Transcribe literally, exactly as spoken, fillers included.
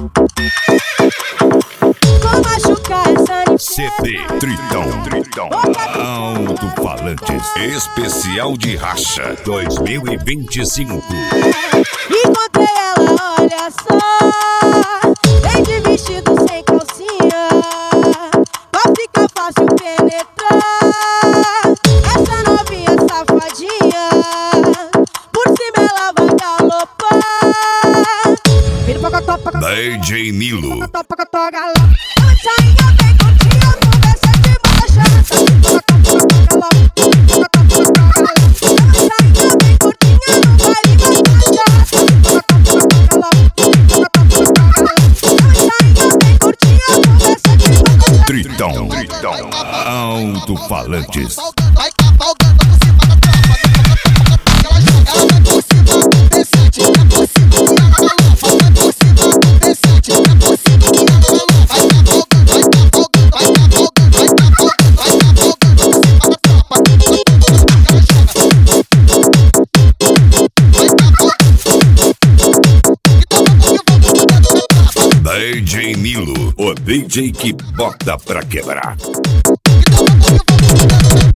Vou machucar essa C D Tritão, Tritão, Alto-Falantes, especial de racha dois mil e vinte e cinco. Encontrei ela, olha só, vem de vestido sem calcinha, pra ficar fácil penetrar. Essa novinha safadinha, por cima ela vai galopar. Vira pocotó, pocotó, D J Nilo, pocotó, pocotó, galã. Ela sainha bem curtinha, conversa de bocha. Pocotó, pocotó, galã. Pocotó, pocotó, galã. Ela sainha bem curtinha, no baile vai cachaça. Pocotó, pocotó, galã. Pocotó, pocotó, galã. Ela sainha bem curtinha, conversa de bocha. Tritão, Tritão, Alto-Falantes. Vai cavalgando por cima da tropa. Ela joga, ela vai por cima do decente, é por cima e ela galopa. Vai por cima do decente, é por cima e ela galopa. Vai cavalgando, vai cavalgando, vai cavalgando, vai cavalgando, vai cavalgando por cima da tropa. Ela joga, vai cavalgando. Então vamos que vamos dentro da tropa. D J Nilo, o D J que bota pra quebrar.